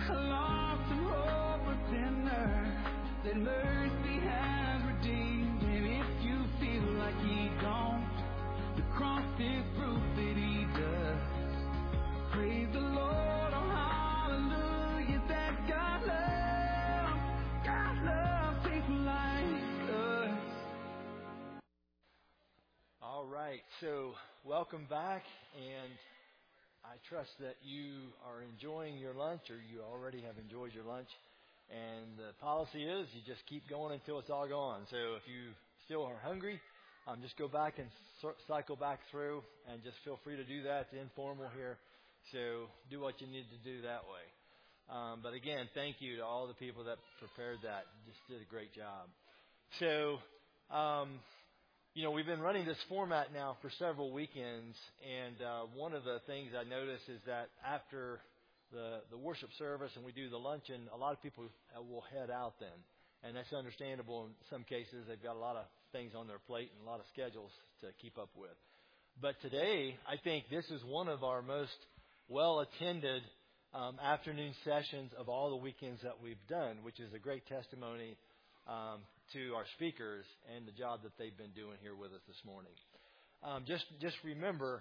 I lost some hope for dinner that mercy has redeemed. And if you feel like He don't, the cross is proof that He does. Praise the Lord, oh hallelujah, that God loves people like us. All right, so welcome back, and I trust that you are enjoying your lunch, or you already have enjoyed your lunch. And the policy is you just keep going until it's all gone. So if you still are hungry, just go back and cycle back through, and just feel free to do that. It's informal here, so do what you need to do that way. But again, thank you to all the people that prepared that. Just did a great job. So, we've been running this format now for several weekends, and one of the things I noticed is that after the worship service and we do the luncheon, a lot of people will head out then. And that's understandable in some cases. They've got a lot of things on their plate and a lot of schedules to keep up with. But today, I think this is one of our most well-attended afternoon sessions of all the weekends that we've done, which is a great testimony to our speakers and the job that they've been doing here with us this morning. Just remember,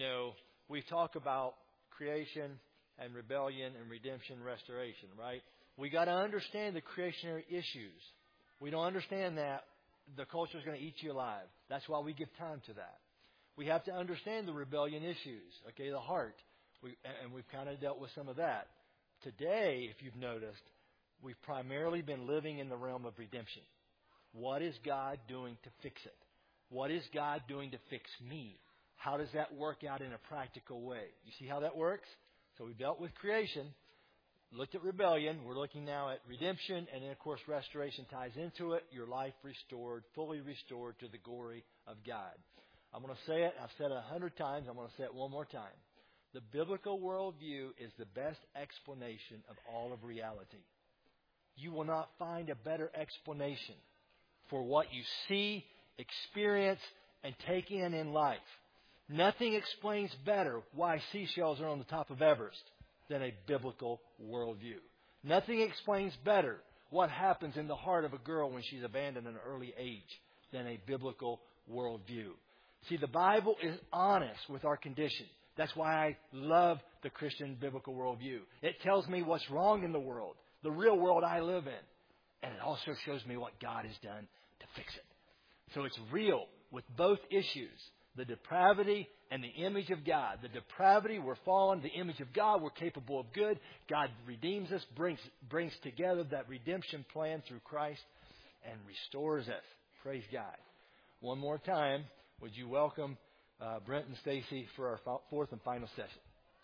we talk about creation and rebellion and redemption, restoration, right? We got to understand the creationary issues. We don't understand that, the culture is going to eat you alive. That's why we give time to that. We have to understand the rebellion issues, okay, the heart. And we've kind of dealt with some of that. Today, if you've noticed, we've primarily been living in the realm of redemption. What is God doing to fix it? What is God doing to fix me? How does that work out in a practical way? You see how that works? So we've dealt with creation, looked at rebellion. We're looking now at redemption, and then, of course, restoration ties into it. Your life restored, fully restored to the glory of God. I'm going to say it. I've said it 100 times. I'm going to say it one more time. The biblical worldview is the best explanation of all of reality. You will not find a better explanation for what you see, experience, and take in life. Nothing explains better why seashells are on the top of Everest than a biblical worldview. Nothing explains better what happens in the heart of a girl when she's abandoned at an early age than a biblical worldview. See, the Bible is honest with our condition. That's why I love the Christian biblical worldview. It tells me what's wrong in the world, the real world I live in. And it also shows me what God has done to fix it. So it's real with both issues, the depravity and the image of God. The depravity, we're fallen. The image of God, we're capable of good. God redeems us, brings together that redemption plan through Christ, and restores us. Praise God. One more time, would you welcome Brent and Stacy for our fourth and final session.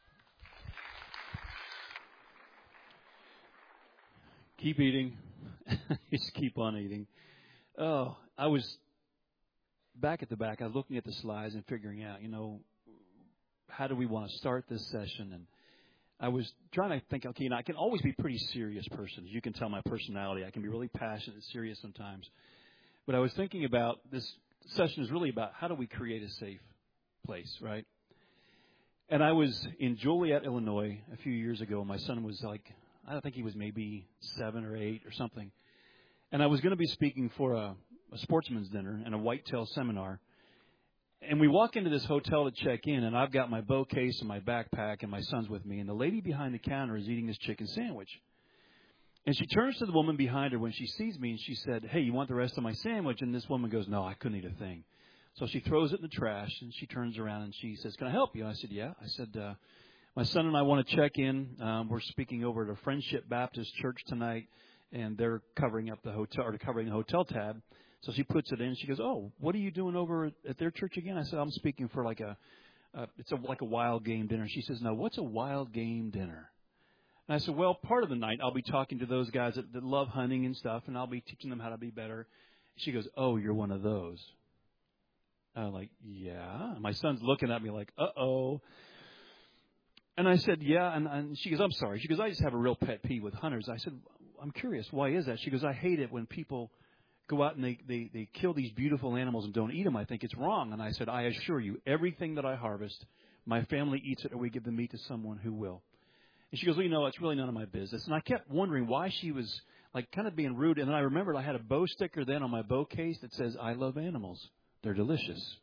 Keep eating. Just keep on eating. Oh, I was back at the back. I was looking at the slides and figuring out, how do we want to start this session? And I was trying to think, okay, I can always be a pretty serious person. As you can tell my personality, I can be really passionate and serious sometimes. But I was thinking about this session is really about how do we create a safe place, right? And I was in Joliet, Illinois a few years ago. My son was I think he was maybe 7 or 8 or something. And I was going to be speaking for a sportsman's dinner and a whitetail seminar. And we walk into this hotel to check in, and I've got my bow case and my backpack, and my son's with me. And the lady behind the counter is eating this chicken sandwich. And she turns to the woman behind her when she sees me, and she said, "Hey, you want the rest of my sandwich?" And this woman goes, "No, I couldn't eat a thing." So she throws it in the trash, and she turns around and she says, "Can I help you?" I said, "Yeah." I said, "My son and I want to check in. We're speaking over at a Friendship Baptist Church tonight, and they're covering up the hotel or covering the hotel tab." So she puts it in. She goes, "Oh, what are you doing over at their church again?" I said, "I'm speaking for like a wild game dinner." She says, "No, what's a wild game dinner?" And I said, "Well, part of the night I'll be talking to those guys that love hunting and stuff, and I'll be teaching them how to be better." She goes, "Oh, you're one of those." I'm like, "Yeah." My son's looking at me like, "Uh-oh." And I said, "Yeah." And she goes, "I'm sorry." She goes, "I just have a real pet peeve with hunters." I said, "I'm curious. Why is that?" She goes, "I hate it when people go out and they kill these beautiful animals and don't eat them. I think it's wrong." And I said, "I assure you, everything that I harvest, my family eats it, or we give the meat to someone who will." And she goes, well, it's really none of my business. And I kept wondering why she was like kind of being rude. And then I remembered I had a bow sticker then on my bow case that says, I love animals. They're delicious.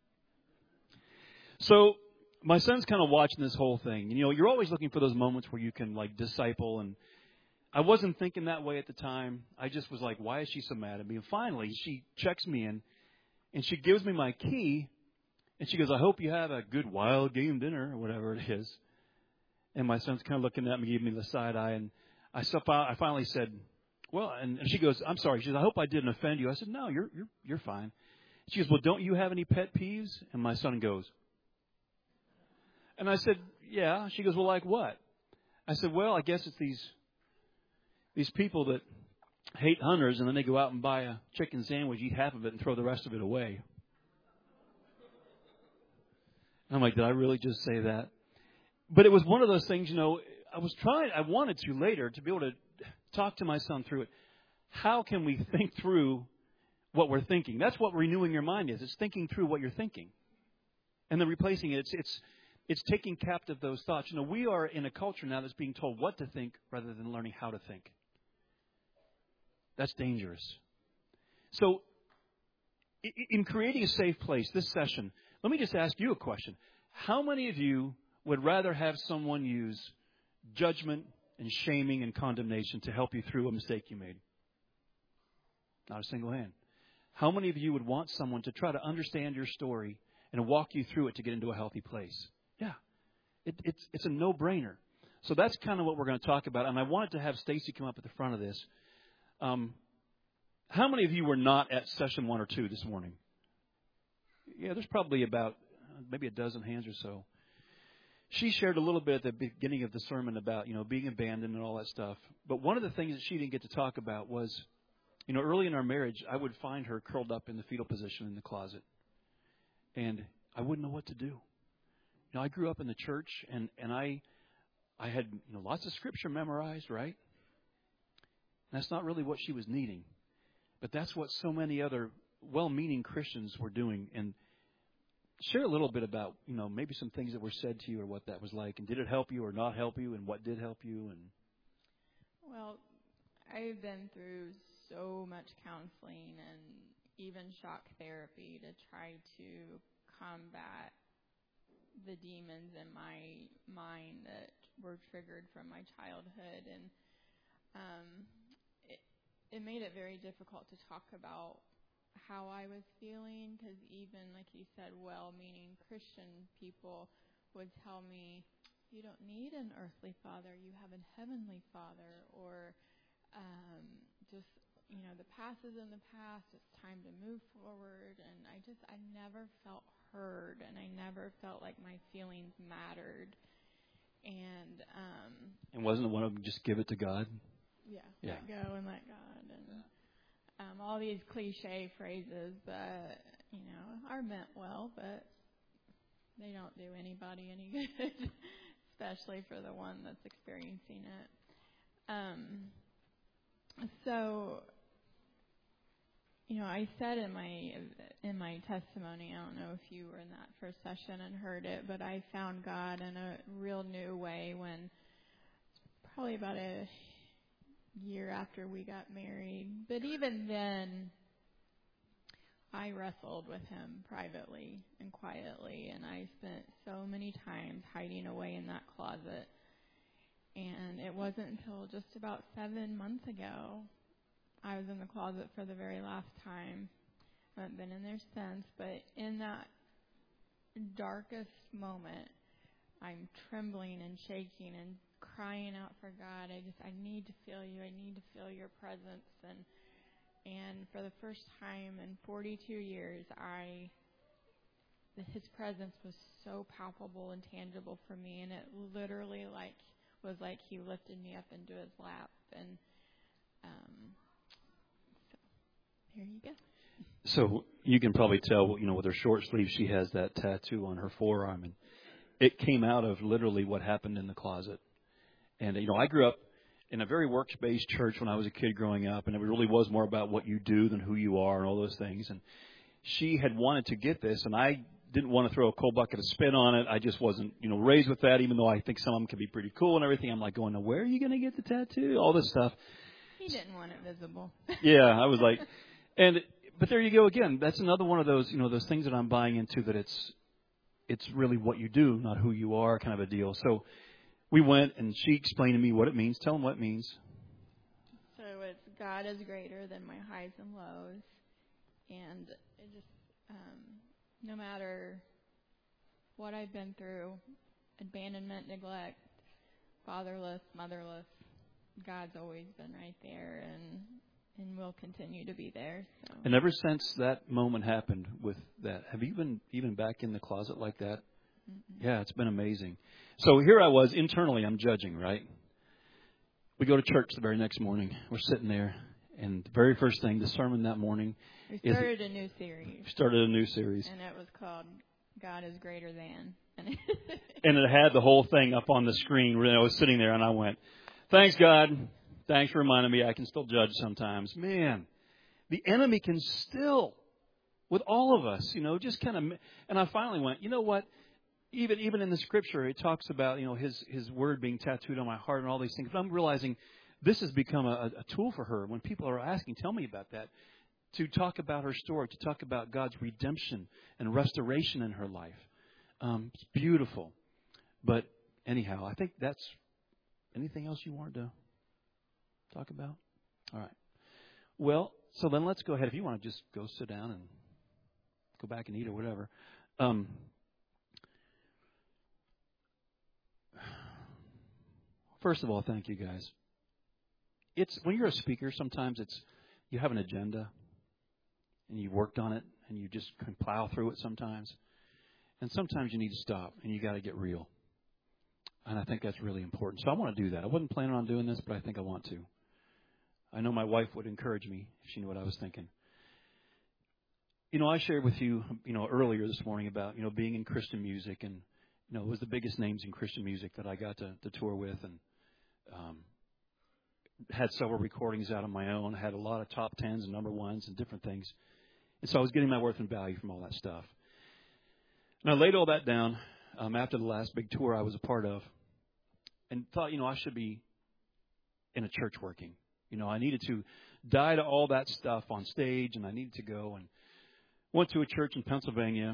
So my son's kind of watching this whole thing. You're always looking for those moments where you can like disciple. And I wasn't thinking that way at the time. I just was like, why is she so mad at me? And finally, she checks me in and she gives me my key. And she goes, I hope you have a good wild game dinner or whatever it is. And my son's kind of looking at me, giving me the side eye. And I finally said, well, and she goes, I'm sorry. She says, I hope I didn't offend you. I said, no, you're fine. She goes, well, don't you have any pet peeves? And my son goes. And I said, yeah. She goes, well, like what? I said, well, I guess it's these people that hate hunters, and then they go out and buy a chicken sandwich, eat half of it, and throw the rest of it away. And I'm like, did I really just say that? But it was one of those things, I wanted to later to be able to talk to my son through it. How can we think through what we're thinking? That's what renewing your mind is. It's thinking through what you're thinking. And then replacing it. It's taking captive those thoughts. We are in a culture now that's being told what to think rather than learning how to think. That's dangerous. So, in creating a safe place, this session, let me just ask you a question. How many of you would rather have someone use judgment and shaming and condemnation to help you through a mistake you made? Not a single hand. How many of you would want someone to try to understand your story and walk you through it to get into a healthy place? Yeah. It's a no-brainer. So that's kind of what we're going to talk about. And I wanted to have Stacy come up at the front of this. How many of you were not at session 1 or 2 this morning? Yeah, there's probably about maybe a dozen hands or so. She shared a little bit at the beginning of the sermon about, being abandoned and all that stuff. But one of the things that she didn't get to talk about was, early in our marriage, I would find her curled up in the fetal position in the closet. And I wouldn't know what to do. I grew up in the church, and I had lots of scripture memorized, right? And that's not really what she was needing. But that's what so many other well-meaning Christians were doing. And share a little bit about, maybe some things that were said to you or what that was like. And did it help you or not help you? And what did help you? And well, I've been through so much counseling and even shock therapy to try to combat the demons in my mind that were triggered from my childhood. And it made it very difficult to talk about how I was feeling, because even, like you said, well-meaning Christian people would tell me, you don't need an earthly father, you have a heavenly father, or just, the past is in the past, it's time to move forward. And I never felt heard, and I never felt like my feelings mattered. And wasn't it one of them just give it to God? Yeah. Let go and let God. And all these cliche phrases that, are meant well, but they don't do anybody any good, especially for the one that's experiencing it. So, I said in my testimony, I don't know if you were in that first session and heard it, but I found God in a real new way when probably about a year after we got married. But even then, I wrestled with him privately and quietly, and I spent so many times hiding away in that closet. And it wasn't until just about 7 months ago I was in the closet for the very last time. I haven't been in there since, but in that darkest moment, I'm trembling and shaking and crying out for God. I need to feel you. I need to feel your presence. And for the first time in 42 years, his presence was so palpable and tangible for me, and it literally was like he lifted me up into his lap. And so here you go. So you can probably tell, with her short sleeve, she has that tattoo on her forearm, and it came out of literally what happened in the closet. And, I grew up in a very works-based church when I was a kid growing up, and it really was more about what you do than who you are and all those things. And she had wanted to get this, and I didn't want to throw a cold bucket of spit on it. I just wasn't, raised with that, even though I think some of them can be pretty cool and everything. I'm like going, now, where are you going to get the tattoo? All this stuff. He didn't want it visible. Yeah, I was like, but there you go again. That's another one of those, those things that I'm buying into, that it's really what you do, not who you are, kind of a deal. So we went, and she explained to me what it means. Tell them what it means. So it's God is greater than my highs and lows, and it just no matter what I've been through, abandonment, neglect, fatherless, motherless, God's always been right there, and will continue to be there. So. And ever since that moment happened with that, have you been even back in the closet like that? Mm-mm. Yeah, it's been amazing. So here I was, internally I'm judging, right? We go to church the very next morning. We're sitting there, and the very first thing, the sermon that morning. We started a new series. And it was called God is Greater Than. And it had the whole thing up on the screen. I was sitting there, and I went, thanks, God. Thanks for reminding me I can still judge sometimes. Man, the enemy can still, with all of us, just kind of. And I finally went, you know what? Even in the Scripture, it talks about, His word being tattooed on my heart and all these things. But I'm realizing this has become a tool for her. When people are asking, tell me about that, to talk about her story, to talk about God's redemption and restoration in her life. It's beautiful. But anyhow, I think that's. Anything else you wanted to talk about? All right. Well, so then let's go ahead. If you want to just go sit down and go back and eat or whatever. First of all, thank you guys. It's when you're a speaker, sometimes you have an agenda and you've worked on it and you just can plow through it sometimes. And sometimes you need to stop and you got to get real. And I think that's really important. So I want to do that. I wasn't planning on doing this, but I think I want to. I know my wife would encourage me if she knew what I was thinking. I shared with you, earlier this morning about, being in Christian music. And, it was the biggest names in Christian music that I got to tour with. And had several recordings out on my own. Had a lot of top tens and number ones and different things. And so I was getting my worth and value from all that stuff. And I laid all that down after the last big tour I was a part of. And thought, I should be in a church working. I needed to die to all that stuff on stage, and I needed to go. And went to a church in Pennsylvania.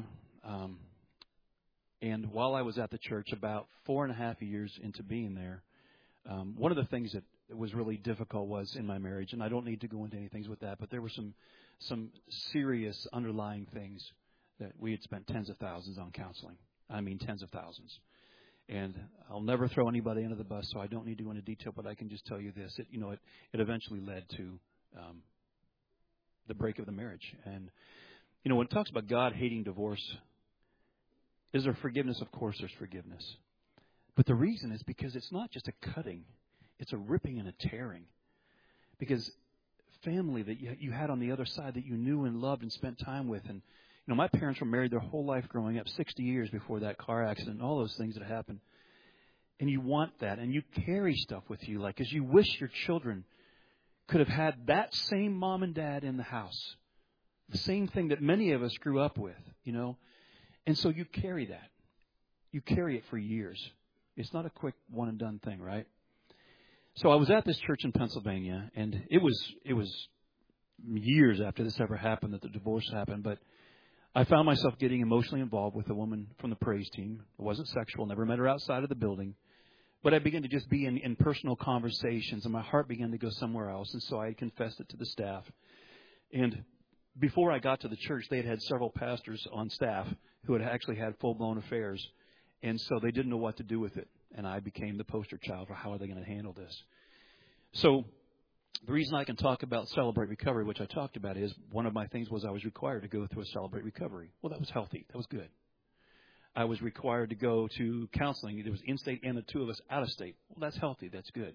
And while I was at the church, about 4.5 years into being there, one of the things that was really difficult was in my marriage, and I don't need to go into any things with that, but there were some serious underlying things that we had spent tens of thousands on counseling. I mean, tens of thousands. And I'll never throw anybody under the bus, so I don't need to go into detail, but I can just tell you this. It eventually led to the break of the marriage. And, when it talks about God hating divorce, is there forgiveness? Of course there's forgiveness. But the reason is because it's not just a cutting. It's a ripping and a tearing. Because family that you had on the other side that you knew and loved and spent time with, and my parents were married their whole life growing up, 60 years before that car accident, and all those things that happened. And you want that, and you carry stuff with you, like as you wish your children could have had that same mom and dad in the house. The same thing that many of us grew up with, And so you carry that. You carry it for years. It's not a quick one and done thing, right? So I was at this church in Pennsylvania, and it was years after this ever happened that the divorce happened, but I found myself getting emotionally involved with a woman from the praise team. It wasn't sexual, never met her outside of the building. But I began to just be in personal conversations, and my heart began to go somewhere else. And so I had confessed it to the staff. And before I got to the church, they had several pastors on staff who had actually had full-blown affairs. And so they didn't know what to do with it. And I became the poster child for how are they going to handle this. So the reason I can talk about Celebrate Recovery, which I talked about, is one of my things was I was required to go through a Celebrate Recovery. Well, that was healthy. That was good. I was required to go to counseling. There was in-state and the two of us out of state. Well, that's healthy. That's good.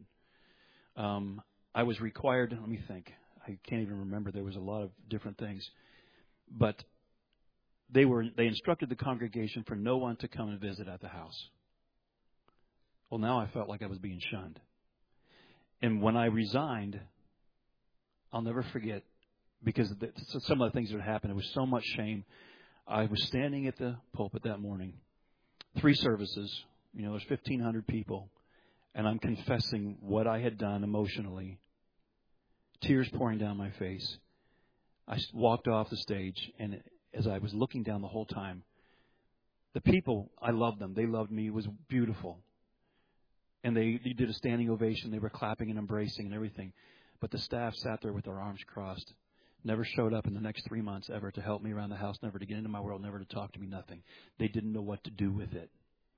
I was required, let me think. I can't even remember. There was a lot of different things. But they instructed the congregation for no one to come and visit at the house. Well, now I felt like I was being shunned. And when I resigned, I'll never forget, because some of the things that happened, there was so much shame. I was standing at the pulpit that morning, 3 services, there's 1,500 people, and I'm confessing what I had done emotionally, tears pouring down my face. I walked off the stage, and as I was looking down the whole time, the people, I loved them. They loved me. It was beautiful. And they did a standing ovation. They were clapping and embracing and everything. But the staff sat there with their arms crossed. Never showed up in the next 3 months ever to help me around the house, never to get into my world, never to talk to me, nothing. They didn't know what to do with it.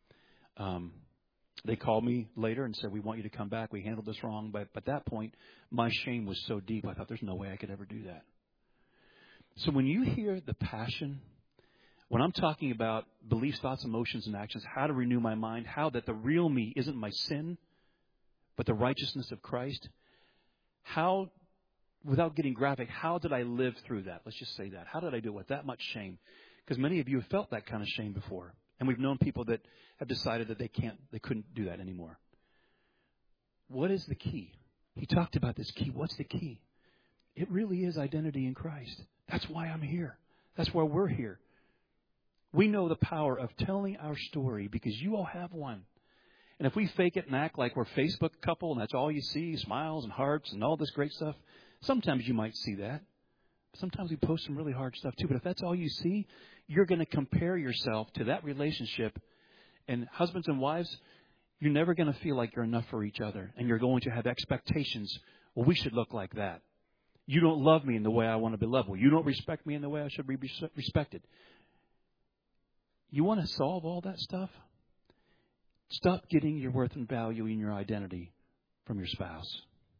They called me later and said, we want you to come back. We handled this wrong. But at that point, my shame was so deep, I thought there's no way I could ever do that. So when you hear the passion, when I'm talking about beliefs, thoughts, emotions, and actions, how to renew my mind, how that the real me isn't my sin, but the righteousness of Christ, how, without getting graphic, how did I live through that? Let's just say that. How did I do it with that much shame? Because many of you have felt that kind of shame before. And we've known people that have decided that they couldn't do that anymore. What is the key? He talked about this key. What's the key? It really is identity in Christ. That's why I'm here. That's why we're here. We know the power of telling our story because you all have one. And if we fake it and act like we're a Facebook couple and that's all you see, smiles and hearts and all this great stuff, sometimes you might see that. Sometimes we post some really hard stuff too. But if that's all you see, you're going to compare yourself to that relationship. And husbands and wives, you're never going to feel like you're enough for each other. And you're going to have expectations. Well, we should look like that. You don't love me in the way I want to be loved. Well, you don't respect me in the way I should be respected. You want to solve all that stuff? Stop getting your worth and value in your identity from your spouse.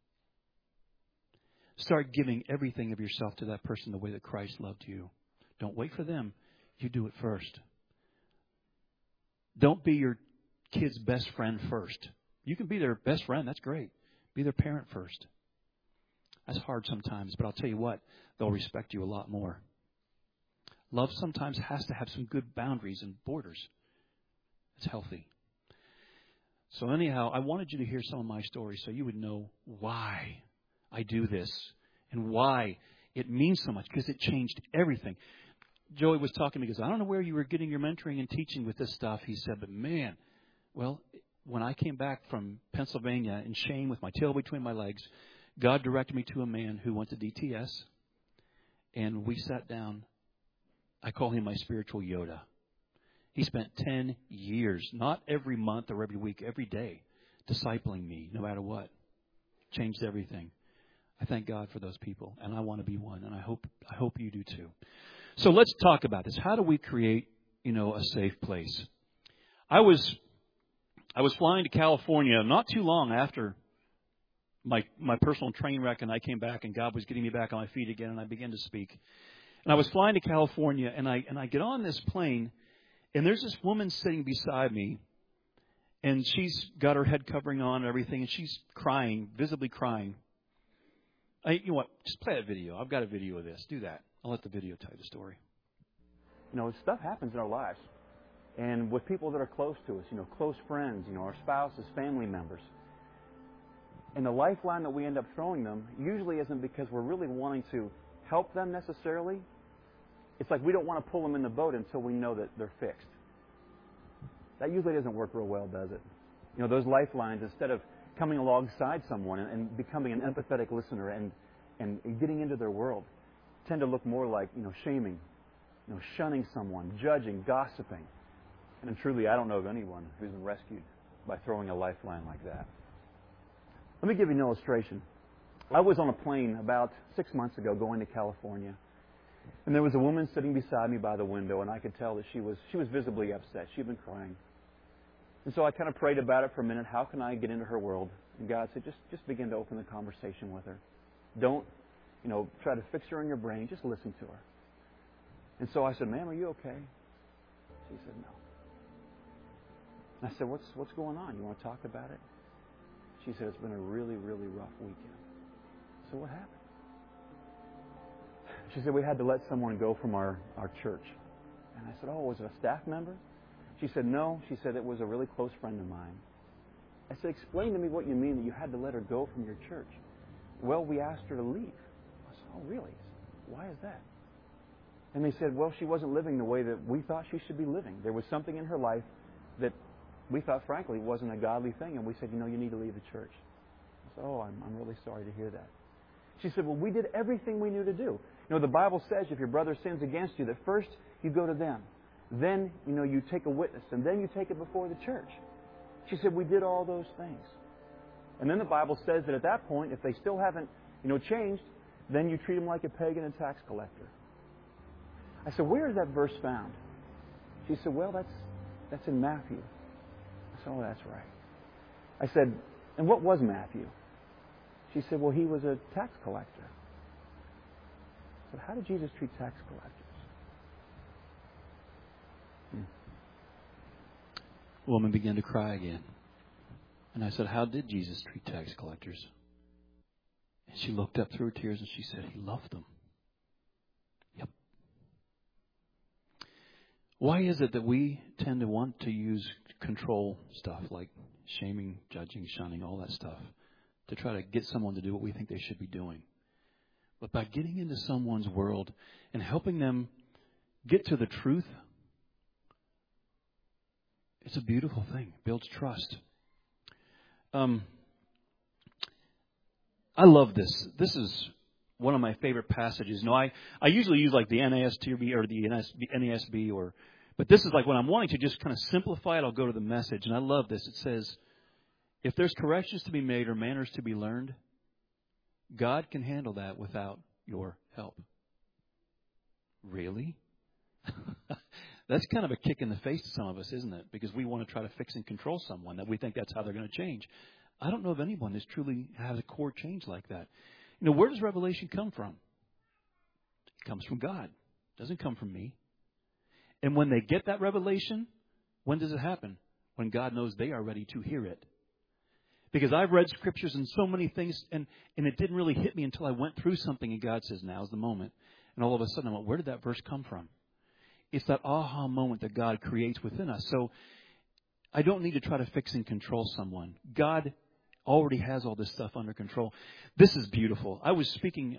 Start giving everything of yourself to that person the way that Christ loved you. Don't wait for them. You do it first. Don't be your kid's best friend first. You can be their best friend. That's great. Be their parent first. That's hard sometimes, but I'll tell you what, they'll respect you a lot more. Love sometimes has to have some good boundaries and borders. It's healthy. So anyhow, I wanted you to hear some of my stories so you would know why I do this and why it means so much, because it changed everything. Joey was talking to me, he goes, I don't know where you were getting your mentoring and teaching with this stuff, he said, but man, well, when I came back from Pennsylvania in shame with my tail between my legs, God directed me to a man who went to DTS, and we sat down. I call him my spiritual Yoda. He spent 10 years, not every month or every week, every day, discipling me, no matter what. Changed everything. I thank God for those people, and I want to be one, and I hope you do too. So let's talk about this. How do we create, a safe place? I was flying to California not too long after my personal train wreck, and I came back, and God was getting me back on my feet again, and I began to speak. And I was flying to California, and I get on this plane, and there's this woman sitting beside me, and she's got her head covering on and everything, and she's crying, visibly crying. You know what? Just play that video. I've got a video of this. Do that. I'll let the video tell you the story. Stuff happens in our lives, and with people that are close to us, close friends, our spouses, family members. And the lifeline that we end up throwing them usually isn't because we're really wanting to help them necessarily. It's like we don't want to pull them in the boat until we know that they're fixed. That usually doesn't work real well, does it? Those lifelines, instead of coming alongside someone and becoming an empathetic listener and getting into their world, tend to look more like, shaming, shunning someone, judging, gossiping. And truly, I don't know of anyone who's been rescued by throwing a lifeline like that. Let me give you an illustration. I was on a plane about 6 months ago going to California. And there was a woman sitting beside me by the window, and I could tell that she was visibly upset. She'd been crying. And so I kind of prayed about it for a minute. How can I get into her world? And God said, just begin to open the conversation with her. Don't, try to fix her in your brain. Just listen to her. And so I said, ma'am, are you okay? She said, no. And I said, what's going on? You want to talk about it? She said, it's been a really, really rough weekend. So what happened? She said, we had to let someone go from our church. And I said, oh, was it a staff member? She said, no. She said, it was a really close friend of mine. I said, explain to me what you mean that you had to let her go from your church. Well, we asked her to leave. I said, oh, really? Why is that? And they said, well, she wasn't living the way that we thought she should be living. There was something in her life that we thought, frankly, wasn't a godly thing. And we said, you need to leave the church. I said, oh, I'm really sorry to hear that. She said, well, we did everything we knew to do. The Bible says if your brother sins against you, that first you go to them. Then, you take a witness. And then you take it before the church. She said, we did all those things. And then the Bible says that at that point, if they still haven't, changed, then you treat them like a pagan and tax collector. I said, where is that verse found? She said, well, that's in Matthew. I said, oh, that's right. I said, and what was Matthew? She said, well, he was a tax collector. I said, how did Jesus treat tax collectors? The woman began to cry again. And I said, how did Jesus treat tax collectors? And she looked up through her tears and she said, he loved them. Yep. Why is it that we tend to want to use control stuff like shaming, judging, shunning, all that stuff to try to get someone to do what we think they should be doing? But by getting into someone's world and helping them get to the truth, it's a beautiful thing. It builds trust. I love this. This is one of my favorite passages. I usually use like the NASB or the NASB, but this is like when I'm wanting to just kind of simplify it, I'll go to the Message. And I love this. It says, if there's corrections to be made or manners to be learned, God can handle that without your help. Really? That's kind of a kick in the face to some of us, isn't it? Because we want to try to fix and control someone, that we think that's how they're going to change. I don't know of anyone that's truly has a core change like that. Where does revelation come from? It comes from God. It doesn't come from me. And when they get that revelation, when does it happen? When God knows they are ready to hear it. Because I've read scriptures and so many things, and it didn't really hit me until I went through something and God says, now's the moment. And all of a sudden I went, where did that verse come from? It's that aha moment that God creates within us. So I don't need to try to fix and control someone. God already has all this stuff under control. This is beautiful. I was speaking,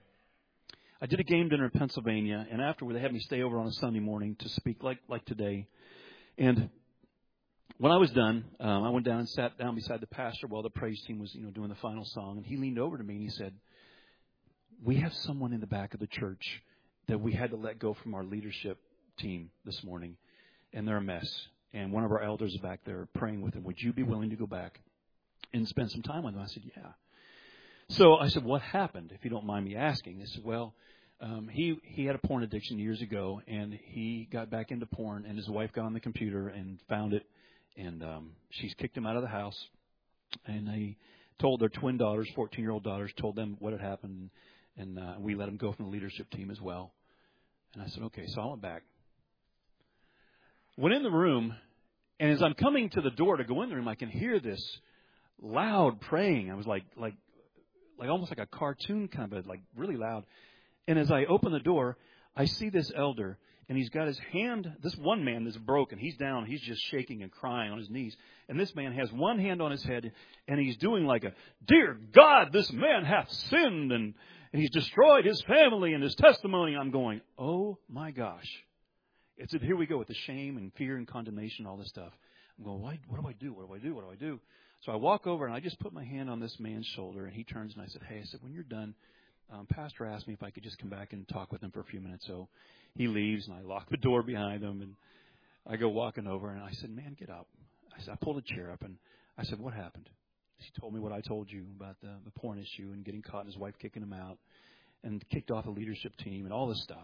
I did a game dinner in Pennsylvania, and afterward they had me stay over on a Sunday morning to speak like today. And when I was done, I went down and sat down beside the pastor while the praise team was, doing the final song. And he leaned over to me and he said, we have someone in the back of the church that we had to let go from our leadership team this morning, and they're a mess. And one of our elders is back there praying with them. Would you be willing to go back and spend some time with them? I said, yeah. So I said, what happened, if you don't mind me asking? They said, well, he had a porn addiction years ago, and he got back into porn, and his wife got on the computer and found it, and she's kicked him out of the house. And they told their twin daughters, 14-year-old daughters, told them what had happened, and we let him go from the leadership team as well. And I said, okay. So I went back. Went in the room, and as I'm coming to the door to go in the room, I can hear this loud praying. I was like almost like a cartoon kind of, like really loud. And as I open the door, I see this elder, and he's got his hand. This one man is broken. He's down. He's just shaking and crying on his knees. And this man has one hand on his head, and he's doing like a, dear God, this man hath sinned, and he's destroyed his family and his testimony. I'm going, oh my gosh. Here we go with the shame and fear and condemnation, all this stuff. I'm going, what do I do? What do I do? What do I do? So I walk over and I just put my hand on this man's shoulder, and he turns and I said, hey, when you're done, Pastor asked me if I could just come back and talk with him for a few minutes. So he leaves, and I lock the door behind him, and I go walking over, and I said, man, get up. I pulled a chair up, and I said, what happened? He told me what I told you about the porn issue and getting caught and his wife kicking him out and kicked off the leadership team and all this stuff.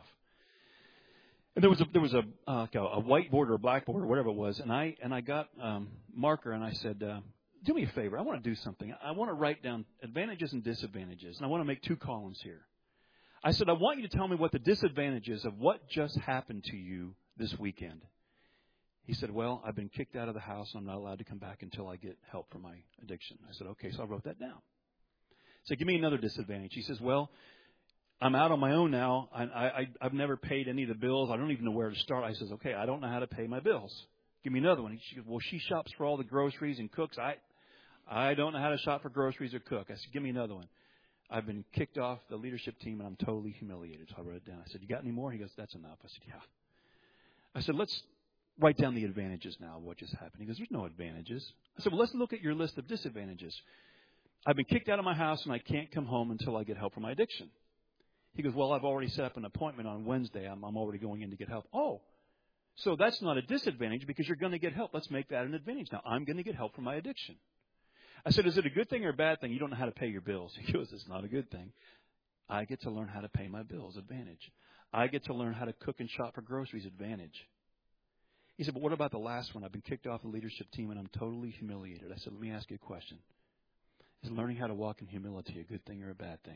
And there was a whiteboard or a blackboard or whatever it was, and I got marker, and I said, do me a favor. I want to do something. I want to write down advantages and disadvantages, and I want to make 2 columns here. I said, I want you to tell me what the disadvantages of what just happened to you this weekend. He said, well, I've been kicked out of the house, and I'm not allowed to come back until I get help for my addiction. I said, okay, so I wrote that down. I said, give me another disadvantage. He says, well, I'm out on my own now. I've never paid any of the bills. I don't even know where to start. I says, okay, I don't know how to pay my bills. Give me another one. She goes, well, she shops for all the groceries and cooks. I don't know how to shop for groceries or cook. I said, give me another one. I've been kicked off the leadership team, and I'm totally humiliated. So I wrote it down. I said, you got any more? He goes, that's enough. I said, yeah. I said, let's write down the advantages now of what just happened. He goes, there's no advantages. I said, well, let's look at your list of disadvantages. I've been kicked out of my house, and I can't come home until I get help for my addiction. He goes, well, I've already set up an appointment on Wednesday. I'm already going in to get help. Oh, so that's not a disadvantage because you're going to get help. Let's make that an advantage. Now, I'm going to get help for my addiction. I said, is it a good thing or a bad thing? You don't know how to pay your bills. He goes, it's not a good thing. I get to learn how to pay my bills. Advantage. I get to learn how to cook and shop for groceries. Advantage. He said, but what about the last one? I've been kicked off the leadership team, and I'm totally humiliated. I said, let me ask you a question. Is learning how to walk in humility a good thing or a bad thing?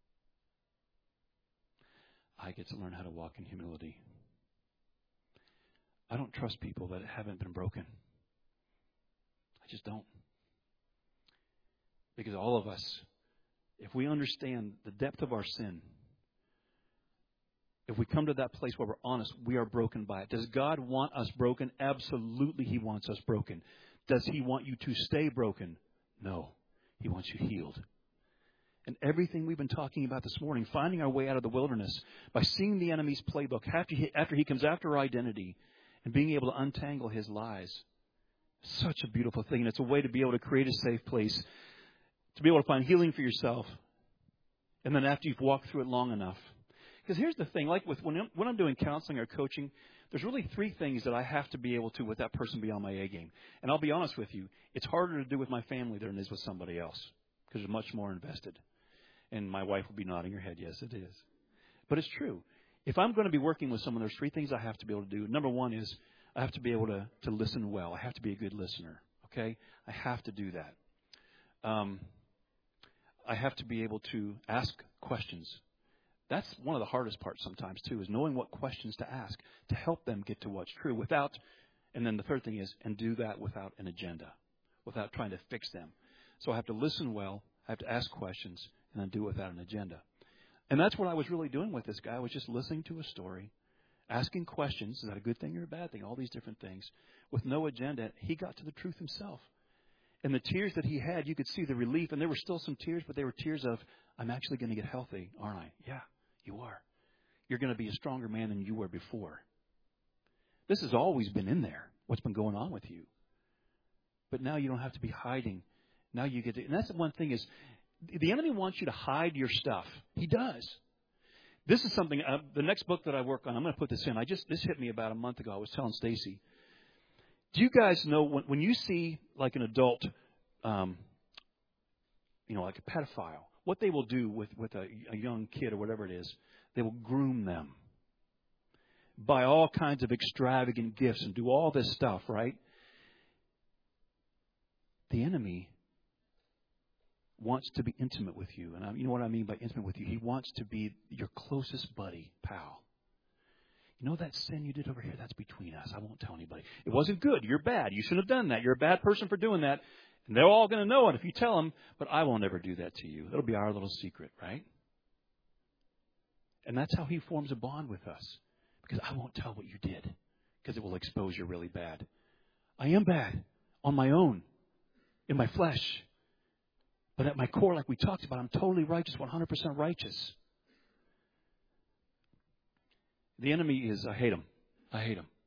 I get to learn how to walk in humility. I don't trust people that haven't been broken. I just don't. Because all of us, if we understand the depth of our sin, if we come to that place where we're honest, we are broken by it. Does God want us broken? Absolutely, He wants us broken. Does He want you to stay broken? No. He wants you healed. And everything we've been talking about this morning, finding our way out of the wilderness by seeing the enemy's playbook after he comes after our identity and being able to untangle his lies. Such a beautiful thing. And it's a way to be able to create a safe place, to be able to find healing for yourself. And then after you've walked through it long enough. Because here's the thing, like when I'm doing counseling or coaching, there's really three things that I have to be able to with that person be on my A game. And I'll be honest with you, it's harder to do with my family than it is with somebody else because they're much more invested. And my wife will be nodding her head, yes, it is. But it's true. If I'm going to be working with someone, there's three things I have to be able to do. Number one is I have to be able to listen well. I have to be a good listener, okay? I have to do that. I have to be able to ask questions. That's one of the hardest parts sometimes, too, is knowing what questions to ask to help them get to what's true and then the third thing is, and do that without an agenda, without trying to fix them. So I have to listen well, I have to ask questions, and then do it without an agenda. And that's what I was really doing with this guy. I was just listening to a story, asking questions, is that a good thing or a bad thing, all these different things, with no agenda. He got to the truth himself. And the tears that he had, you could see the relief, and there were still some tears, but they were tears of, I'm actually going to get healthy, aren't I? Yeah, you are. You're going to be a stronger man than you were before. This has always been in there, what's been going on with you. But now you don't have to be hiding. Now you get to, and that's the one thing is, the enemy wants you to hide your stuff. He does. This is something, the next book that I work on, I'm going to put this in. This hit me about a month ago. I was telling Stacy. Do you guys know when you see like an adult, like a pedophile, what they will do with a young kid or whatever it is, they will groom them. Buy all kinds of extravagant gifts and do all this stuff, right? The enemy wants to be intimate with you. And you know what I mean by intimate with you? He wants to be your closest buddy, pal. You know that sin you did over here? That's between us. I won't tell anybody. It wasn't good. You're bad. You shouldn't have done that. You're a bad person for doing that. And they're all going to know it if you tell them. But I won't ever do that to you. That'll be our little secret, right? And that's how he forms a bond with us. Because I won't tell what you did. Because it will expose you really bad. I am bad on my own. In my flesh. But at my core, like we talked about, I'm totally righteous, 100% righteous. The enemy is, I hate him. I hate him.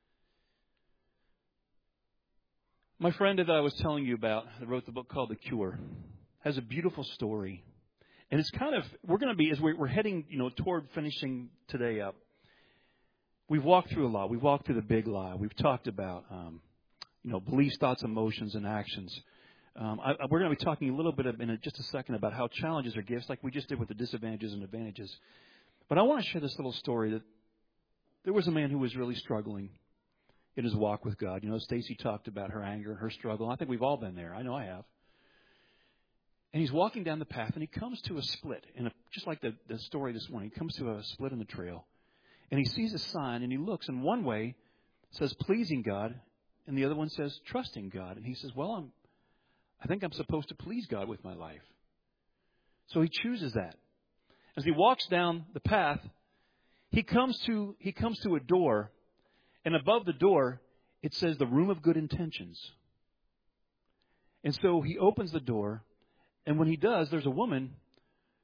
My friend that I was telling you about, that wrote the book called The Cure, has a beautiful story. And it's kind of, we're going to be, as we're heading, toward finishing today up, we've walked through a lot. We've walked through the big lie. We've talked about, beliefs, thoughts, emotions, and actions. We're going to be talking a little bit in just a second about how challenges are gifts, like we just did with the disadvantages and advantages. But I want to share this little story that there was a man who was really struggling in his walk with God. Stacy talked about her anger and her struggle. I think we've all been there. I know I have. And he's walking down the path, and he comes to a split. Just like the story this morning, he comes to a split in the trail. And he sees a sign, and he looks, and one way says pleasing God, and the other one says trusting God. And he says, well, I think I'm supposed to please God with my life. So he chooses that. As he walks down the path, he comes to a door, and above the door, it says the room of good intentions. And so he opens the door, and when he does, there's a woman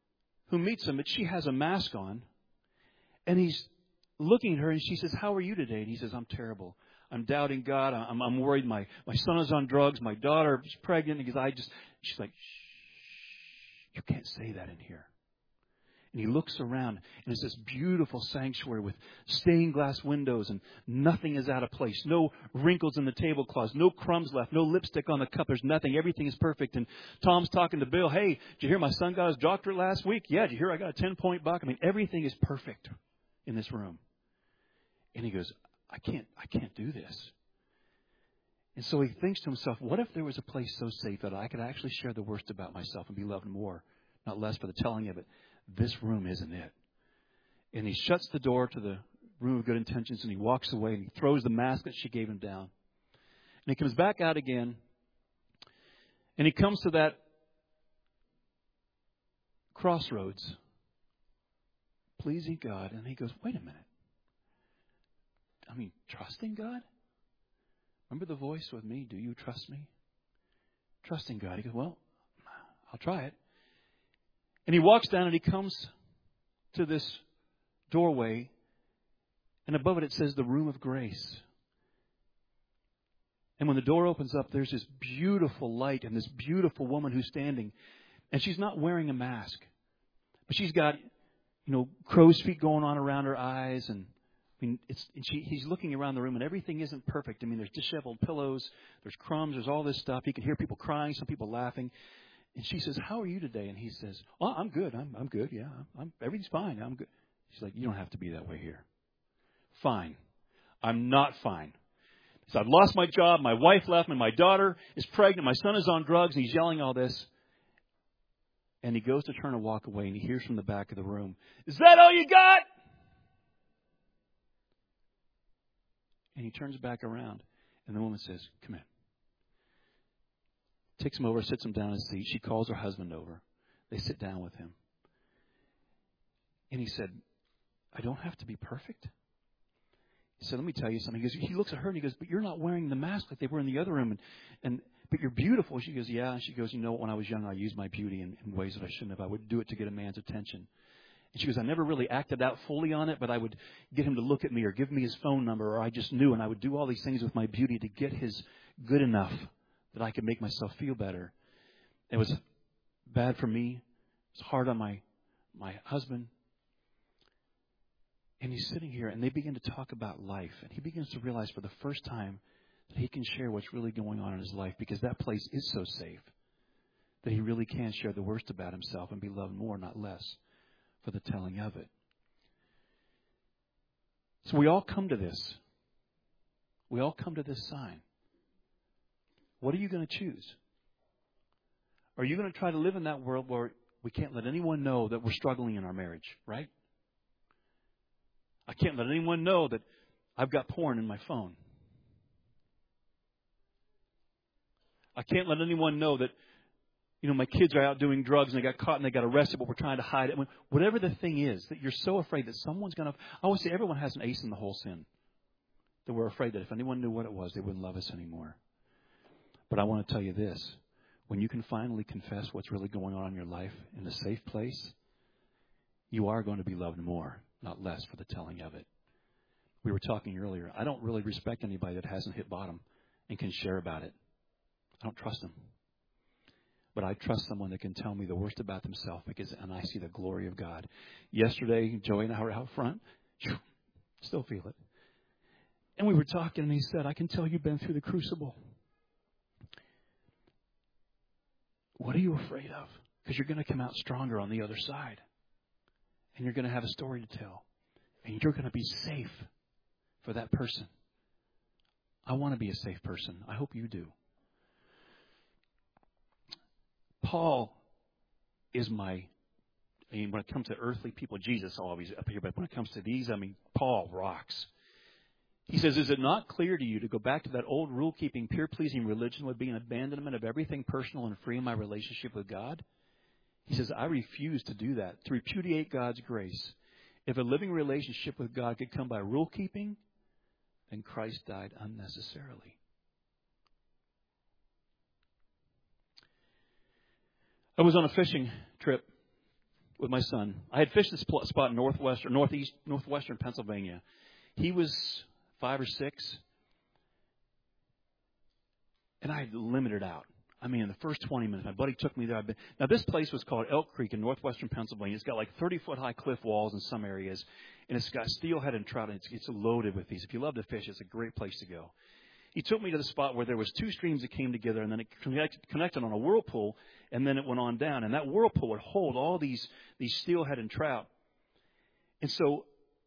who meets him, but she has a mask on. And he's looking at her, and she says, "How are you today?" And he says, "I'm terrible. I'm doubting God. I'm worried. My son is on drugs. My daughter is pregnant." And she's like, "Shh, you can't say that in here." And he looks around, and it's this beautiful sanctuary with stained glass windows, and nothing is out of place. No wrinkles in the tablecloths, no crumbs left, no lipstick on the cup. There's nothing. Everything is perfect. And Tom's talking to Bill. "Hey, did you hear my son got his doctorate last week?" "Yeah, did you hear I got a 10-point buck?" I mean, everything is perfect in this room. And he goes, I can't do this. And so he thinks to himself, what if there was a place so safe that I could actually share the worst about myself and be loved more, not less, for the telling of it? This room isn't it. And he shuts the door to the room of good intentions, and he walks away, and he throws the mask that she gave him down. And he comes back out again, and he comes to that crossroads, pleasing God, and he goes, wait a minute. I mean, trusting God? Remember the voice with me, "Do you trust me?" Trusting God. He goes, well, I'll try it. And he walks down and he comes to this doorway, and above it says the room of grace. And when the door opens up, there's this beautiful light and this beautiful woman who's standing. And she's not wearing a mask, but she's got, crow's feet going on around her eyes, and he's looking around the room, and everything isn't perfect. I mean, there's disheveled pillows, there's crumbs, there's all this stuff. You can hear people crying, some people laughing. And she says, "How are you today?" And he says, "Oh, I'm good. I'm good. Yeah, everything's fine. I'm good." She's like, "You don't have to be that way here." "Fine. I'm not fine. So I've lost my job. My wife left me. My daughter is pregnant. My son is on drugs." And he's yelling all this. And he goes to turn and walk away, and he hears from the back of the room, "Is that all you got?" And he turns back around, and the woman says, "Come in." Takes him over, sits him down in his seat. She calls her husband over. They sit down with him. And he said, "I don't have to be perfect." He said, "Let me tell you something." He looks at her and he goes, "But you're not wearing the mask like they were in the other room. But you're beautiful." She goes, "Yeah." And she goes, "When I was young, I used my beauty in ways that I shouldn't have. I would do it to get a man's attention." And she goes, "I never really acted out fully on it, but I would get him to look at me or give me his phone number, or I just knew, and I would do all these things with my beauty to get his good enough that I could make myself feel better. It was bad for me. It was hard on my husband." And he's sitting here, and they begin to talk about life. And he begins to realize for the first time that he can share what's really going on in his life, because that place is so safe that he really can share the worst about himself and be loved more, not less, for the telling of it. So we all come to this. We all come to this sign. What are you going to choose? Are you going to try to live in that world where we can't let anyone know that we're struggling in our marriage, right? I can't let anyone know that I've got porn in my phone. I can't let anyone know that, my kids are out doing drugs and they got caught and they got arrested, but we're trying to hide it. Whatever the thing is, that you're so afraid that someone's going to... I always say everyone has an ace in the whole sin. That we're afraid that if anyone knew what it was, they wouldn't love us anymore. But I want to tell you this. When you can finally confess what's really going on in your life in a safe place, you are going to be loved more, not less, for the telling of it. We were talking earlier. I don't really respect anybody that hasn't hit bottom and can share about it. I don't trust them. But I trust someone that can tell me the worst about themselves, and I see the glory of God. Yesterday, Joey and I were out front. Still feel it. And we were talking, and he said, "I can tell you've been through the crucible. What are you afraid of? Because you're going to come out stronger on the other side. And you're going to have a story to tell. And you're going to be safe for that person." I want to be a safe person. I hope you do. Paul is when it comes to earthly people, Jesus always up here, but when it comes to these, Paul rocks. He says, "Is it not clear to you to go back to that old rule-keeping, peer-pleasing religion would be an abandonment of everything personal and free in my relationship with God?" He says, "I refuse to do that, to repudiate God's grace. If a living relationship with God could come by rule-keeping, then Christ died unnecessarily." I was on a fishing trip with my son. I had fished this spot in northwestern Pennsylvania. He was 5 or 6, and I had limited out. I mean, in the first 20 minutes, my buddy took me there. Now, this place was called Elk Creek in northwestern Pennsylvania. It's got like 30-foot high cliff walls in some areas, and it's got steelhead trout, and it's loaded with these. If you love to fish, it's a great place to go. He took me to the spot where there was 2 streams that came together, and then it connected on a whirlpool, and then it went on down. And that whirlpool would hold all these steelhead and trout. And so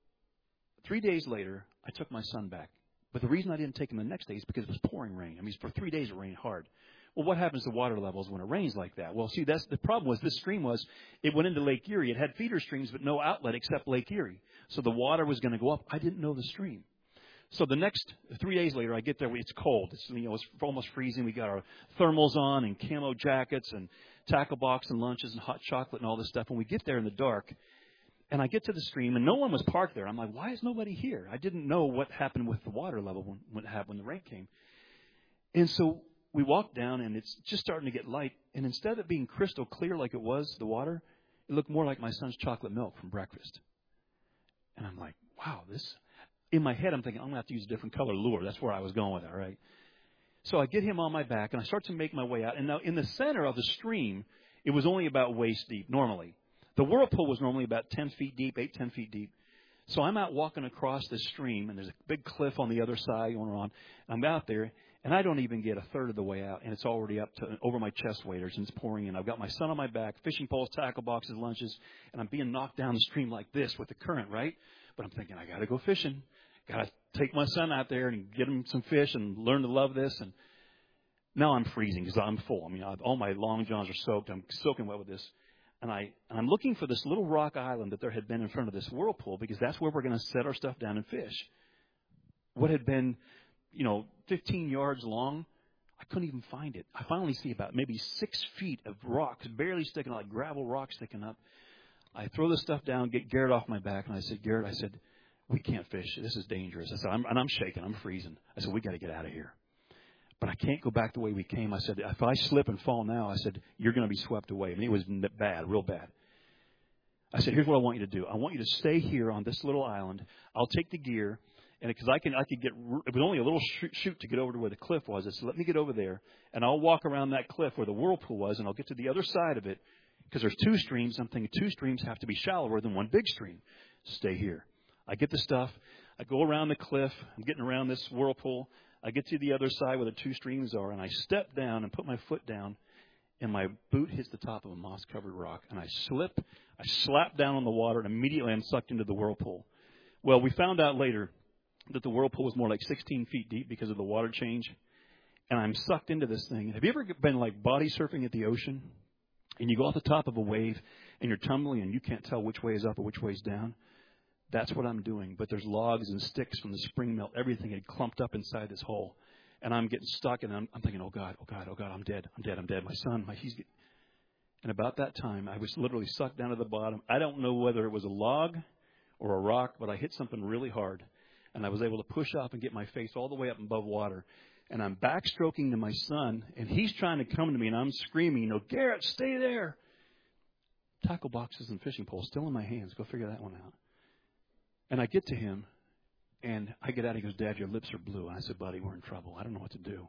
3 days later, I took my son back. But the reason I didn't take him the next day is because it was pouring rain. I mean, for 3 days it rained hard. Well, what happens to water levels when it rains like that? Well, see, that's the problem was this stream it went into Lake Erie. It had feeder streams, but no outlet except Lake Erie. So the water was going to go up. I didn't know the stream. So the next 3 days later, I get there. It's cold. It's almost freezing. We got our thermals on and camo jackets and tackle box and lunches and hot chocolate and all this stuff. And we get there in the dark, and I get to the stream, and no one was parked there. I'm like, why is nobody here? I didn't know what happened with the water level when the rain came. And so we walked down, and it's just starting to get light. And instead of it being crystal clear like it was, the water, it looked more like my son's chocolate milk from breakfast. And I'm like, wow, this... In my head, I'm thinking, I'm going to have to use a different color lure. That's where I was going with it, right? So I get him on my back, and I start to make my way out. And now in the center of the stream, it was only about waist deep normally. The whirlpool was normally about 10 feet deep, 10 feet deep. So I'm out walking across the stream, and there's a big cliff on the other side going on. I'm out there, and I don't even get a third of the way out, and it's already up to over my chest waders, and it's pouring in. I've got my son on my back, fishing poles, tackle boxes, lunches, and I'm being knocked down the stream like this with the current, right? But I'm thinking, I got to go fishing. Got to take my son out there and get him some fish and learn to love this. And now I'm freezing because I'm full. I mean, all my long johns are soaked. I'm soaking wet with this. And I'm looking for this little rock island that there had been in front of this whirlpool because that's where we're going to set our stuff down and fish. What had been, 15 yards long, I couldn't even find it. I finally see about maybe 6 feet of rocks barely sticking out, like gravel rocks sticking up. I throw the stuff down, get Garrett off my back, and I said, Garrett, we can't fish. This is dangerous. I said, I'm shaking. I'm freezing. I said, we got to get out of here. But I can't go back the way we came. I said, if I slip and fall now, I said, you're going to be swept away. I mean, it was bad, real bad. I said, here's what I want you to do. I want you to stay here on this little island. I'll take the gear. And because I could get, it was only a little chute to get over to where the cliff was. I said, let me get over there, and I'll walk around that cliff where the whirlpool was, and I'll get to the other side of it. Because there's 2 streams. I'm thinking 2 streams have to be shallower than one big stream. Stay here. I get the stuff. I go around the cliff. I'm getting around this whirlpool. I get to the other side where the 2 streams are, and I step down and put my foot down, and my boot hits the top of a moss-covered rock, and I slip. I slap down on the water, and immediately I'm sucked into the whirlpool. Well, we found out later that the whirlpool was more like 16 feet deep because of the water change, and I'm sucked into this thing. Have you ever been like body surfing at the ocean, and you go off the top of a wave, and you're tumbling, and you can't tell which way is up or which way is down? That's what I'm doing. But there's logs and sticks from the spring melt. Everything had clumped up inside this hole. And I'm getting stuck, and I'm thinking, oh, God, I'm dead. My son, And about that time, I was literally sucked down to the bottom. I don't know whether it was a log or a rock, but I hit something really hard. And I was able to push off and get my face all the way up above water. And I'm backstroking to my son, and he's trying to come to me, and I'm screaming, Garrett, stay there. Tackle boxes and fishing poles still in my hands. Go figure that one out. And I get to him, and I get out. He goes, Dad, your lips are blue. And I said, buddy, we're in trouble. I don't know what to do.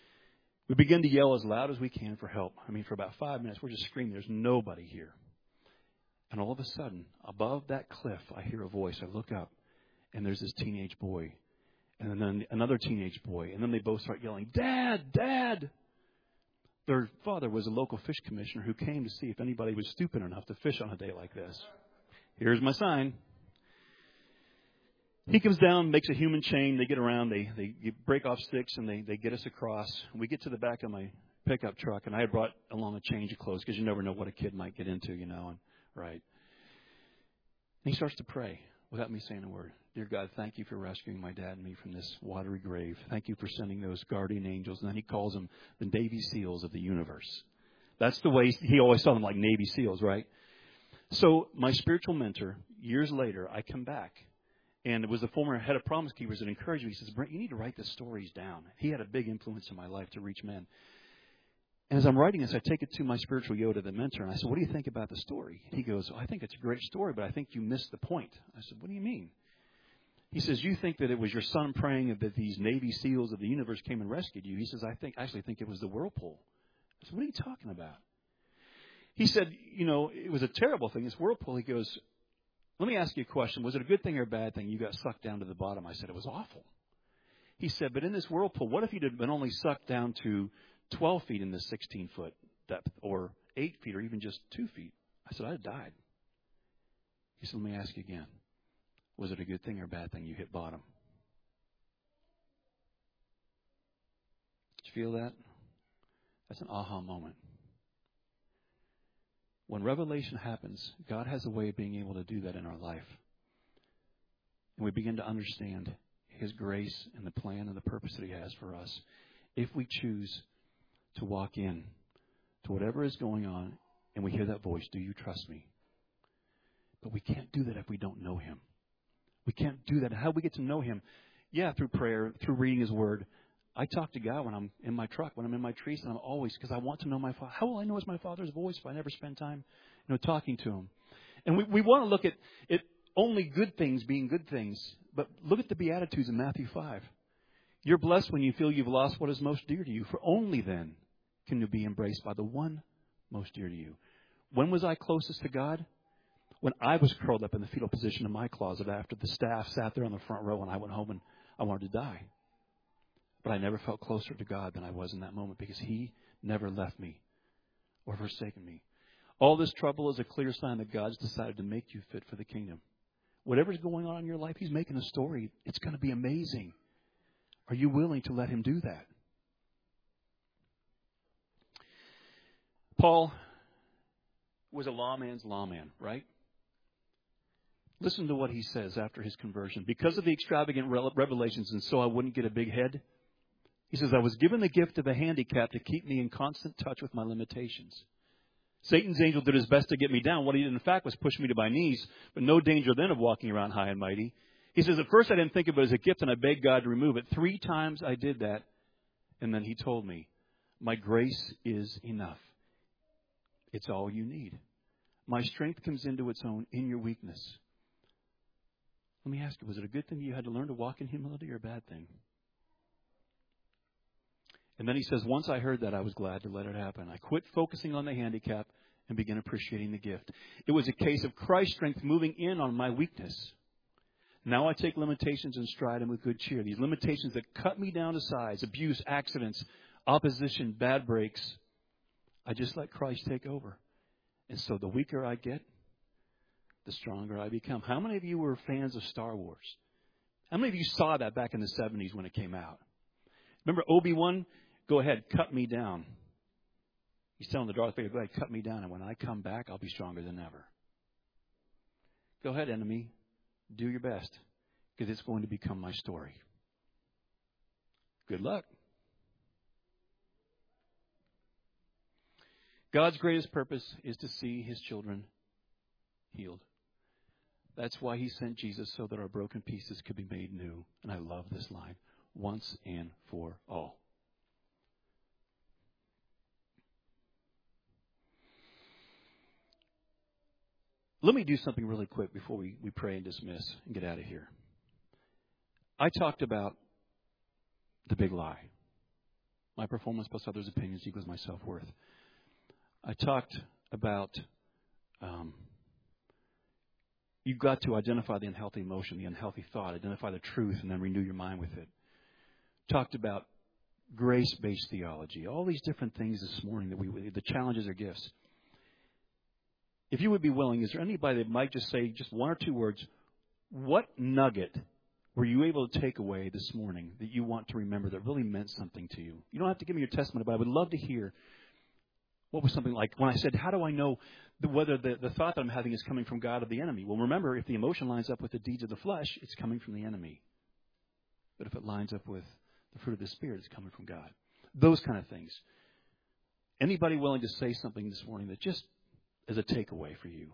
We begin to yell as loud as we can for help. I mean, for about 5 minutes, we're just screaming. There's nobody here. And all of a sudden, above that cliff, I hear a voice. I look up, and there's this teenage boy, and then another teenage boy. And then they both start yelling, Dad, Dad. Their father was a local fish commissioner who came to see if anybody was stupid enough to fish on a day like this. Here's my sign. He comes down, makes a human chain. They get around. They break off sticks, and they get us across. We get to the back of my pickup truck, and I had brought along a change of clothes because you never know what a kid might get into, And right. And he starts to pray without me saying a word. Dear God, thank you for rescuing my dad and me from this watery grave. Thank you for sending those guardian angels. And then he calls them the Navy SEALs of the universe. That's the way he always saw them, like Navy SEALs, right? So my spiritual mentor, years later, I come back. And it was the former head of Promise Keepers that encouraged me. He says, Brent, you need to write the stories down. He had a big influence in my life to reach men. And as I'm writing this, I take it to my spiritual Yoda, the mentor, and I said, what do you think about the story? And he goes, I think it's a great story, but I think you missed the point. I said, what do you mean? He says, you think that it was your son praying that these Navy SEALs of the universe came and rescued you. He says, I actually think it was the whirlpool. I said, what are you talking about? He said, it was a terrible thing, this whirlpool. He goes, let me ask you a question. Was it a good thing or a bad thing? You got sucked down to the bottom. I said, it was awful. He said, but in this whirlpool, what if you'd have been only sucked down to 12 feet in this 16-foot depth, or 8 feet, or even just 2 feet? I said, I'd have died. He said, let me ask you again. Was it a good thing or a bad thing you hit bottom? Did you feel that? That's an aha moment. When revelation happens, God has a way of being able to do that in our life. And we begin to understand His grace and the plan and the purpose that He has for us. If we choose to walk in to whatever is going on and we hear that voice, do you trust me? But we can't do that if we don't know Him. We can't do that. How do we get to know Him? Yeah, through prayer, through reading His Word. I talk to God when I'm in my truck, when I'm in my trees, and I'm always, because I want to know my Father. How will I know it's my Father's voice if I never spend time, talking to Him? And we want to look at it only good things being good things, but look at the Beatitudes in Matthew 5. You're blessed when you feel you've lost what is most dear to you, for only then can you be embraced by the one most dear to you. When was I closest to God? When I was curled up in the fetal position in my closet after the staff sat there on the front row and I went home and I wanted to die. But I never felt closer to God than I was in that moment because He never left me or forsaken me. All this trouble is a clear sign that God's decided to make you fit for the kingdom. Whatever's going on in your life, He's making a story. It's going to be amazing. Are you willing to let Him do that? Paul was a lawman's lawman, right? Listen to what he says after his conversion. Because of the extravagant revelations, and so I wouldn't get a big head, he says, I was given the gift of a handicap to keep me in constant touch with my limitations. Satan's angel did his best to get me down. What he did, in fact, was push me to my knees, but no danger then of walking around high and mighty. He says, at first I didn't think of it as a gift, and I begged God to remove it. 3 times I did that, and then He told me, my grace is enough. It's all you need. My strength comes into its own in your weakness. Let me ask you, was it a good thing you had to learn to walk in humility or a bad thing? And then he says, once I heard that, I was glad to let it happen. I quit focusing on the handicap and began appreciating the gift. It was a case of Christ's strength moving in on my weakness. Now I take limitations and stride them with good cheer. These limitations that cut me down to size, abuse, accidents, opposition, bad breaks, I just let Christ take over. And so the weaker I get, the stronger I become. How many of you were fans of Star Wars? How many of you saw that back in the 70s when it came out? Remember Obi-Wan? Go ahead, cut me down. He's telling the Darth Vader, go ahead, cut me down. And when I come back, I'll be stronger than ever. Go ahead, enemy. Do your best. Because it's going to become my story. Good luck. God's greatest purpose is to see His children healed. That's why He sent Jesus, so that our broken pieces could be made new. And I love this line. Once and for all. Let me do something really quick before we pray and dismiss and get out of here. I talked about the big lie. My performance plus others' opinions equals my self-worth. I talked about you've got to identify the unhealthy emotion, the unhealthy thought, identify the truth, and then renew your mind with it. Talked about grace-based theology, all these different things this morning that the challenges or gifts. If you would be willing, is there anybody that might just say just 1 or 2 words, what nugget were you able to take away this morning that you want to remember that really meant something to you? You don't have to give me your testimony, but I would love to hear what was something like when I said, how do I know whether the thought that I'm having is coming from God or the enemy? Well, remember, if the emotion lines up with the deeds of the flesh, it's coming from the enemy. But if it lines up with the fruit of the Spirit, it's coming from God. Those kind of things. Anybody willing to say something this morning that just is a takeaway for you?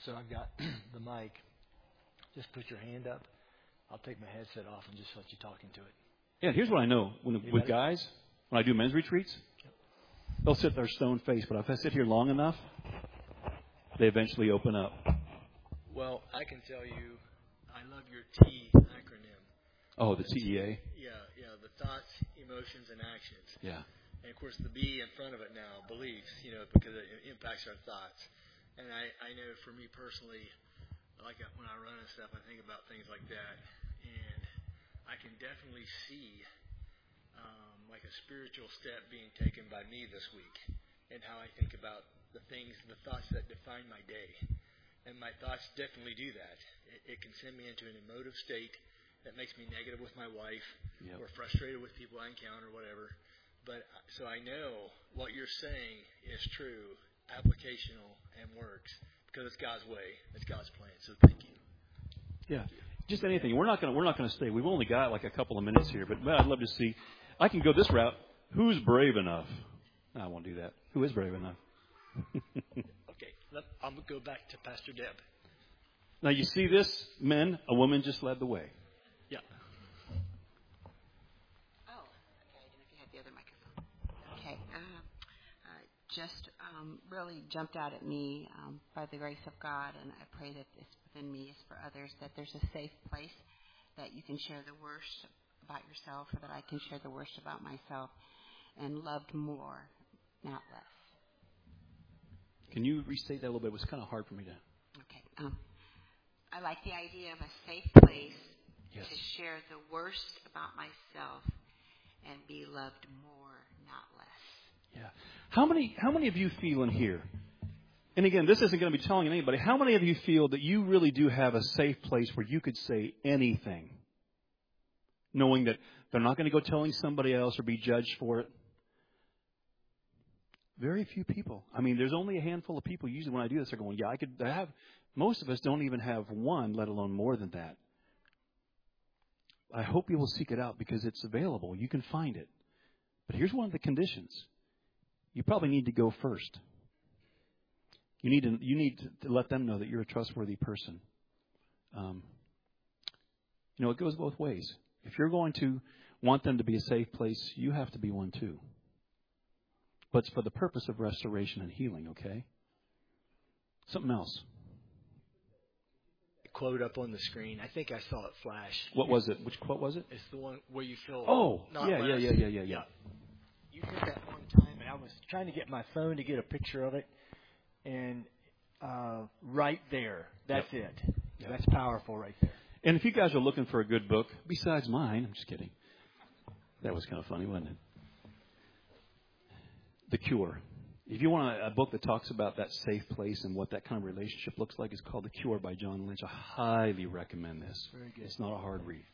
So I've got the mic. Just put your hand up. I'll take my headset off and just let you talk into it. Yeah, here's what I know. With guys, when I do men's retreats, they'll sit there stone-faced. But if I sit here long enough, they eventually open up. Well, I can tell you, I love your T acronym. Oh, the TEA? Yeah, the thoughts, emotions, and actions. Yeah. And, of course, the B in front of it now, beliefs, because it impacts our thoughts. And I know for me personally, like when I run and stuff, I think about things like that. And I can definitely see like a spiritual step being taken by me this week and how I think about the thoughts that define my day. And my thoughts definitely do that. It can send me into an emotive state that makes me negative with my wife or frustrated with people I encounter, whatever. But so I know what you're saying is true, applicational, and works because it's God's way, it's God's plan. So thank you. Yeah, just anything. We're not gonna stay. We've only got like a couple of minutes here, but I'd love to see. I can go this route. Who's brave enough? No, I won't do that. Who is brave enough? Okay, I'm gonna go back to Pastor Deb. Now you see this, men. A woman just led the way. Yeah. Oh, okay. I didn't know if you had the other microphone. Okay. Just really jumped out at me by the grace of God, and I pray that it's within me is for others, that there's a safe place that you can share the worst about yourself, or that I can share the worst about myself, and loved more, not less. Can you restate that a little bit? It was kind of hard for me to. Okay. I like the idea of a safe place to share the worst about myself and be loved more, not less. Yeah. How many of you feel in here? And again, this isn't going to be telling anybody. How many of you feel that you really do have a safe place where you could say anything, knowing that they're not going to go telling somebody else or be judged for it? Very few people. I mean, there's only a handful of people usually when I do this are going, yeah, I could have. Most of us don't even have one, let alone more than that. I hope you will seek it out because it's available. You can find it. But here's one of the conditions. You probably need to go first. You need to let them know that you're a trustworthy person. It goes both ways. If you're going to want them to be a safe place, you have to be one too. But it's for the purpose of restoration and healing, okay? Something else. Quote up on the screen. I think I saw it flash. What was it? Which quote was it? It's the one where you feel. Yeah. You did that one time, and I was trying to get my phone to get a picture of it, and right there, that's it. Yep. That's powerful right there. And if you guys are looking for a good book, besides mine, I'm just kidding. That was kind of funny, wasn't it? The Cure. If you want a book that talks about that safe place and what that kind of relationship looks like, it's called The Cure by John Lynch. I highly recommend this. Very good. It's not a hard read.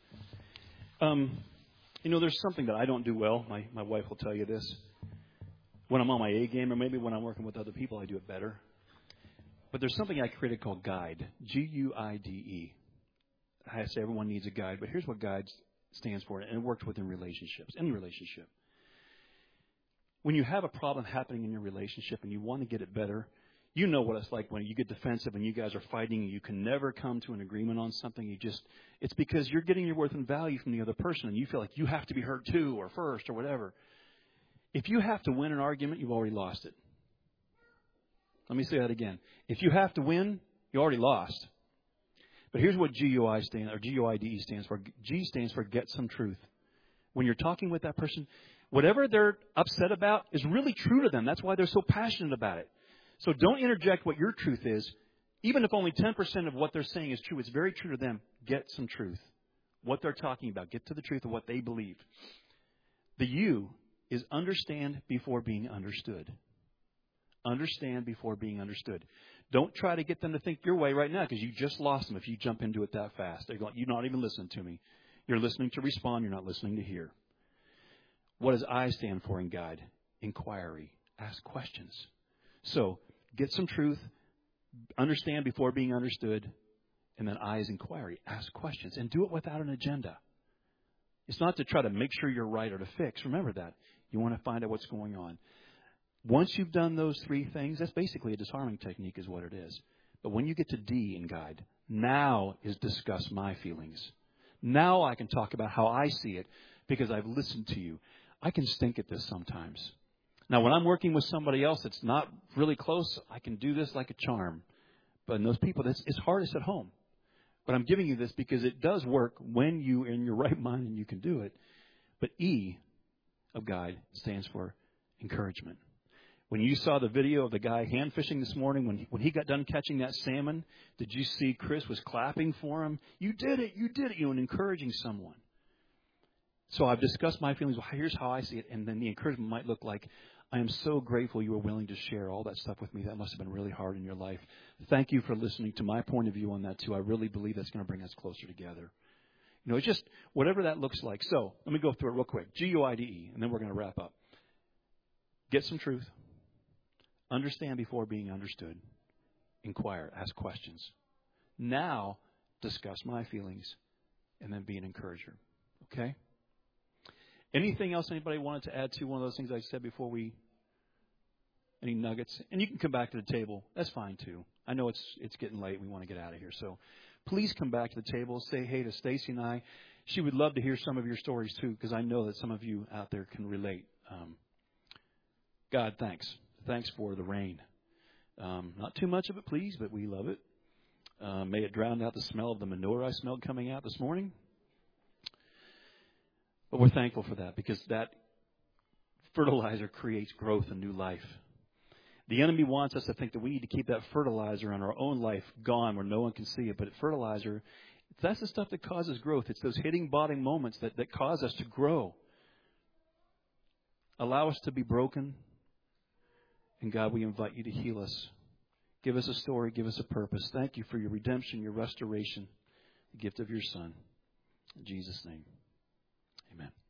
There's something that I don't do well. My wife will tell you this. When I'm on my A game, or maybe when I'm working with other people, I do it better. But there's something I created called GUIDE. GUIDE. I say everyone needs a guide, but here's what GUIDE stands for, and it works within relationships, any relationship. When you have a problem happening in your relationship and you want to get it better, you know what it's like when you get defensive and you guys are fighting and you can never come to an agreement on something. It's because you're getting your worth and value from the other person and you feel like you have to be heard too or first or whatever. If you have to win an argument, you've already lost it. Let me say that again. If you have to win, you already lost. But here's what GUIDE stands for. G stands for get some truth. When you're talking with that person, whatever they're upset about is really true to them. That's why they're so passionate about it. So don't interject what your truth is. Even if only 10% of what they're saying is true, it's very true to them. Get some truth. What they're talking about. Get to the truth of what they believe. The U is understand before being understood. Understand before being understood. Don't try to get them to think your way right now because you just lost them if you jump into it that fast. They're going, you're not even listening to me. You're listening to respond. You're not listening to hear. What does I stand for in GUIDE? Inquiry. Ask questions. So, get some truth, understand before being understood, and then I is inquiry. Ask questions. And do it without an agenda. It's not to try to make sure you're right or to fix. Remember that. You want to find out what's going on. Once you've done those three things, that's basically a disarming technique is what it is. But when you get to D in guide, now is discuss my feelings. Now I can talk about how I see it because I've listened to you. I can stink at this sometimes. Now, when I'm working with somebody else that's not really close, I can do this like a charm. But in those people, it's hardest at home. But I'm giving you this because it does work when you're in your right mind and you can do it. But E of guide stands for encouragement. When you saw the video of the guy hand fishing this morning, when he got done catching that salmon, did you see Chris was clapping for him? You did it, and encouraging someone. So I've discussed my feelings. Well, here's how I see it. And then the encouragement might look like, I am so grateful you were willing to share all that stuff with me. That must have been really hard in your life. Thank you for listening to my point of view on that, too. I really believe that's going to bring us closer together. You know, it's just whatever that looks like. So let me go through it real quick. GUIDE, and then we're going to wrap up. Get some truth. Understand before being understood. Inquire. Ask questions. Now, discuss my feelings, and then be an encourager. Okay? Anything else anybody wanted to add to one of those things I said before any nuggets? And you can come back to the table. That's fine, too. I know it's getting late. We want to get out of here. So please come back to the table. Say hey to Stacy and I. She would love to hear some of your stories, too, because I know that some of you out there can relate. God, thanks. Thanks for the rain. Not too much of it, please, but we love it. May it drown out the smell of the manure I smelled coming out this morning. But we're thankful for that because that fertilizer creates growth and new life. The enemy wants us to think that we need to keep that fertilizer in our own life gone where no one can see it. But fertilizer, that's the stuff that causes growth. It's those hitting bottom moments that cause us to grow. Allow us to be broken. And God, we invite you to heal us. Give us a story. Give us a purpose. Thank you for your redemption, your restoration, the gift of your Son. In Jesus' name, amen.